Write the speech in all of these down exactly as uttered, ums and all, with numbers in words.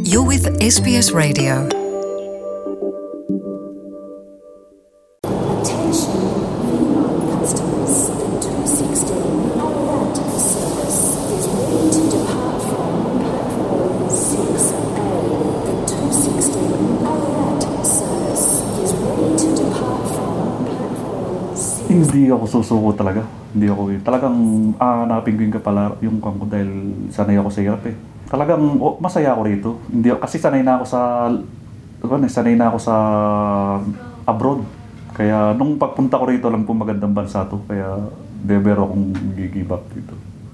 You're with S B S Radio. Attention, Vietnam customers. The two sixteen Ararat service is ready to depart from platform six A. The two sixteen Ararat service is ready to depart from platform six A. Hindi ako susuko talaga. Hindi ako talagang aanapin ko yung kapala yung kwan ko dahil sanay ako sa hirap eh. Talagang oh, masaya ako rito. Hindi kasi sanay na ako sa ano, sanay na ako sa abroad. Kaya nung pagpunta ko rito lang po magandang bansa to. Kaya never akong gi-give up dito.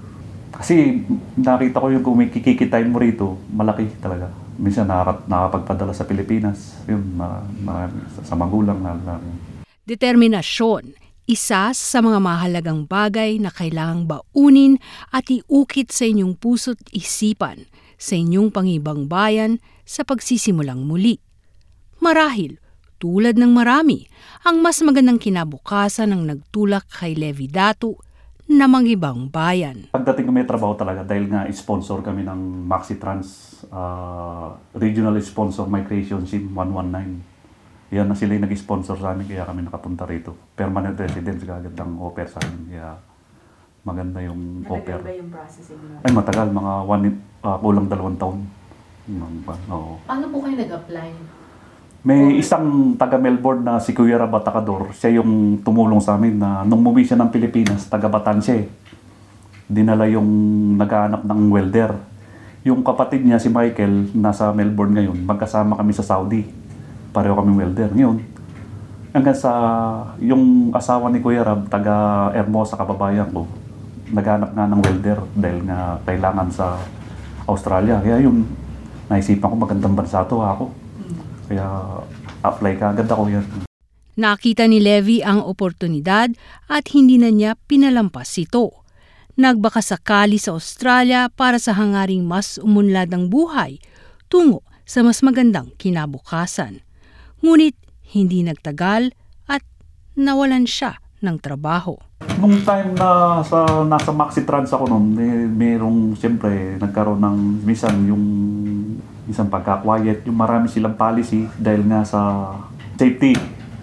Kasi nakita ko yung kung may kikikitain mo rito, malaki talaga. Minsan nakakat, nakapagpadala sa Pilipinas. Yun, marami, sa, sa magulang na lang. Determinasyon, isa sa mga mahalagang bagay na kailangang baunin at iukit sa inyong puso't isipan sa inyong pangibang bayan sa pagsisimulang muli. Marahil, tulad ng marami, ang mas magandang kinabukasan ang nagtulak kay Levi Datu na mangibang bayan. Pagdating ko may trabaho talaga dahil nga sponsor kami ng MaxiTrans, uh, regional sponsor Migration Sim one one nine. Yan na sila yung nag-sponsor sa amin kaya kami nakapunta rito. Permanent residence, kagad ang offer sa amin. Kaya maganda yung offer. Matagal ba yung processing mo? Ay matagal, mga one, uh, kulang dalawang taon. Um, oo. Paano po kayo nag-apply? May isang taga-Melbourne na si Kuya Rabatacador. Siya yung tumulong sa amin na nung umuwi siya ng Pilipinas, taga-Batan siya eh. Dinala yung naghahanap ng welder. Yung kapatid niya, si Michael, nasa Melbourne ngayon. Magkasama kami sa Saudi. Pareho kami welder. Ngayon, hanggang sa yung asawa ni Kuya Rab, taga Hermosa, kababayan ko, naghanap nga ng welder dahil nga kailangan sa Australia. Kaya yun, naisipan ko magandang bansa to ako. Kaya apply ka agad ako yan. Nakita ni Levi ang oportunidad at hindi na niya pinalampas ito. Nagbaka sakali sa Australia para sa hangaring mas umunlad ng buhay tungo sa mas magandang kinabukasan. Ngunit hindi nagtagal at nawalan siya ng trabaho. Nung time na sa, nasa MaxiTrans ako noon, may, merong siyempre nagkaroon ng minsan yung isang pagka-quiet, yung marami silang policy dahil nga sa safety.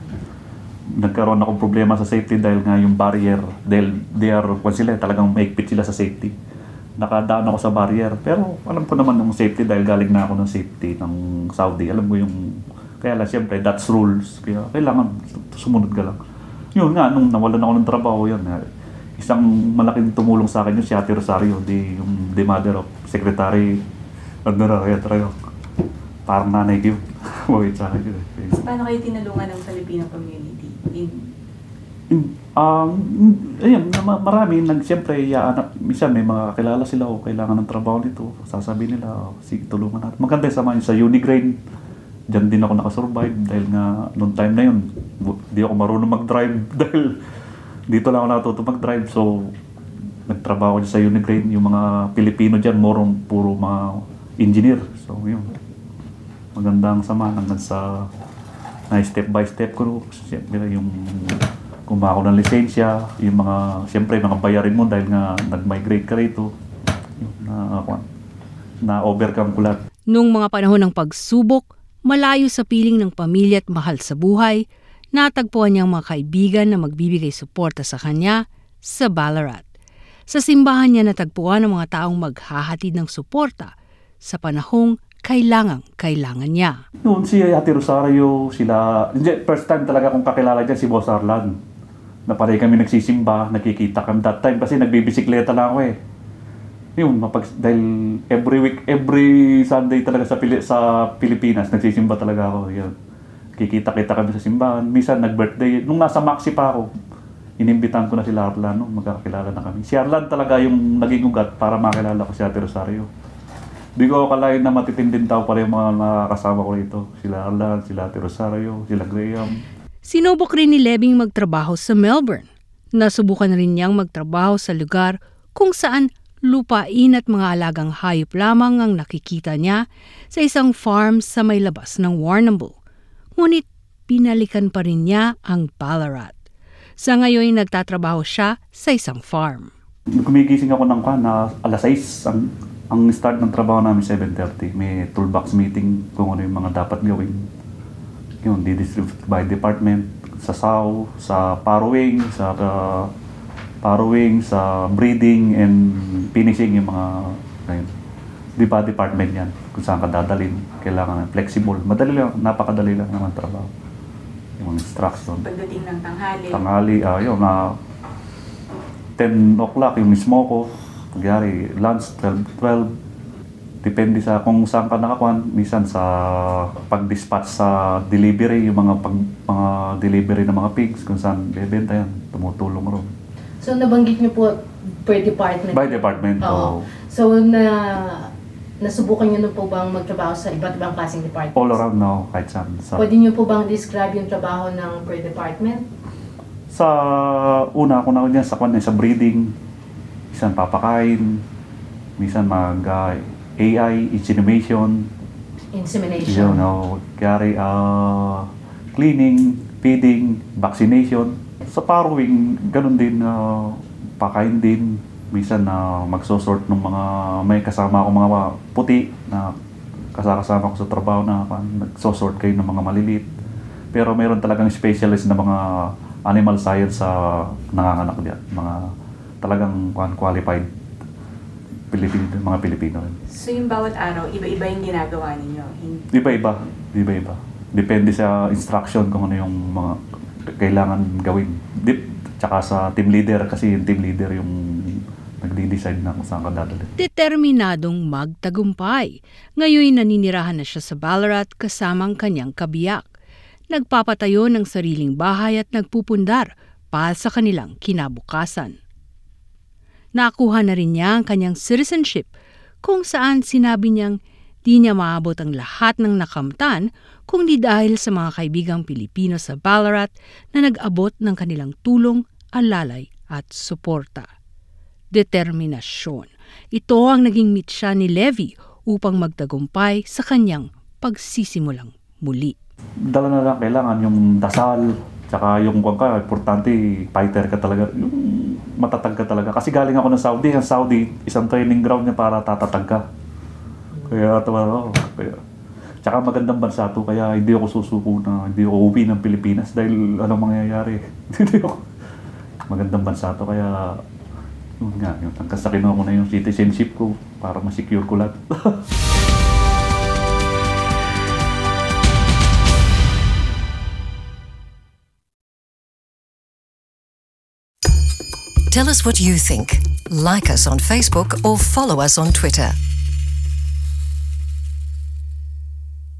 Nagkaroon akong problema sa safety dahil nga yung barrier, dahil they are, kung sila, talagang maigpit sila sa safety. Nakadaan ako sa barrier, pero alam ko naman yung safety dahil galing na ako ng safety ng Saudi. Alam ko yung, kaya lang siyempre, that's rules. Kaya kailangan sumunod ka lang. Yun nga, nung nawalan ako ng trabaho, yan. Isang malaking tumulong sa akin yung si Ate Rosario, di, yung the mother of Secretary Ano na, kaya talaga. Parang nanay ko. Wait sa akin. Paano kayo tinulungan ng Filipino community? In... In, um, ayun, marami. Nag, siyempre, yaanap. Minsan may mga kakilala sila o kailangan ng trabaho nito. Sasabihin nila, oh, sige, tulungan natin. Maganda yung samahan sa Unigrain. Diyan din ako nakasurvive dahil nga noong time na yun, di ako marunong mag-drive dahil dito lang ako natuto mag-drive. So, nagtrabaho ko sa Unigrain. Yung mga Pilipino dyan, morong puro mga engineer. So, yun. Magandang samahan hanggang sa na step by step ko. Siyempre, yung kumuha ko ng lisensya, yung mga, siyempre, mga bayarin mo dahil nga nag-migrate ka rito. Yung, na, na overcome ko lahat. Noong mga panahon ng pagsubok, malayo sa piling ng pamilya at mahal sa buhay, natagpuan niyang mga kaibigan na magbibigay suporta sa kanya sa Ballarat. Sa simbahan niya natagpuan ang mga taong maghahatid ng suporta sa panahong kailangang-kailangan niya. Noon si Ate Rosario, sila, first time talaga akong kakilala dyan si Boss Arlan. Na pareho kami nagsisimba, nakikita kami that time kasi nagbibisikleta lang ako eh. Yun, mapag, dahil every week, every Sunday talaga sa, Pili, sa Pilipinas, nagsisimba talaga ako. Yun. Kikita-kita kami sa simbahan. Minsan nag-birthday, nung nasa Maxi pa ako, inimbitan ko na si Arlan, no? Magkakilala na kami. Si Arlan talaga yung naging ugat para makilala ko si Ate Rosario. Di ko akalain na matitinding tao pala yung mga nakakasama ko rito. Sila Arlan, sila Ate Rosario, sila Graham. Sinubok rin ni Lebing magtrabaho sa Melbourne. Nasubukan rin niyang magtrabaho sa lugar kung saan lupain at mga alagang hayop lamang ang nakikita niya sa isang farm sa may labas ng Warrnambool. Ngunit binalikan pa rin niya ang Ballarat. Sa ngayon nagtatrabaho siya sa isang farm. Gumigising ako ng kan na alas sais ang Ang start ng trabaho namin seven thirty, may toolbox meeting kung ano yung mga dapat gawin. Yun, di-distribute by department, sa S A W, sa parawing, sa uh, parawing, sa breeding and finishing yung mga ayun. Di ba department yan, kung saan ka dadalhin, kailangan flexible. Madali lang, napakadali lang naman trabaho. Yung instruction. Pagdating ng tanghali. Tanghali, ah, yun, na ten o'clock yung mismo ko. Nagyari, lunch, twelve, twelve. Depende sa kung saan ka nakakuan. Minsan sa pag-dispatch sa delivery, yung mga pag, mga delivery ng mga pigs, kung saan bebenta yan, tumutulong ron. So, nabanggit niyo po per department? By department, Oo. oh. So, na nasubukan niyo na po bang magtrabaho sa iba't ibang klaseng departments? All around now, kahit saan. Sa, Pwede niyo po bang describe yung trabaho ng per department? sa una, ako na niya, sa kwan sa breeding, minsan papakain, minsan mag uh, A I, insemination, Insemination. you know, kaya uh, cleaning, feeding, vaccination. Sa parawing, ganun din, uh, pakain din. Minsan na uh, magsosort ng mga, may kasama ako mga puti na kasama ko sa trabaho na uh, nagsosort kayo ng mga maliliit. Pero meron talagang specialist na mga animal science sa uh, nanganganak diyan. Mga talagang qualified Pilipino, mga Pilipino rin. So yung bawat araw, iba-iba yung ginagawa ninyo? Hin- Iba-iba, iba-iba. Depende sa instruction kung ano yung mga kailangan gawin. Dip, tsaka sa team leader, kasi yung team leader yung nagde-decide na kung saan ka dadalhin. Determinadong magtagumpay. Ngayon naninirahan na siya sa Ballarat kasamang kanyang kabiyak. Nagpapatayo ng sariling bahay at nagpupundar para sa kanilang kinabukasan. Nakuha na rin niya ang kanyang citizenship kung saan sinabi niyang di niya maabot ang lahat ng nakamtan kung di dahil sa mga kaibigang Pilipino sa Ballarat na nag-abot ng kanilang tulong, alalay at suporta. Determinasyon. Ito ang naging mitya ni Levi upang magtagumpay sa kanyang pagsisimulang muli. Dala na lang kailangan yung dasal, tsaka yung kung ka, importante, fighter ka talaga, yung matatag ka talaga. Kasi galing ako ng Saudi, ang Saudi, isang training ground niya para tatatag ka. Kaya tawa ako. Kaya, tsaka magandang bansa to, kaya hindi ako susuko na, hindi ako uwi ng Pilipinas dahil anong mangyayari. Hindi ako. Magandang bansa to, kaya yun nga, yun, hanggang sa kinuha ko na yung citizenship ko para masecure ko lahat. Tell us what you think. Like us on Facebook or follow us on Twitter.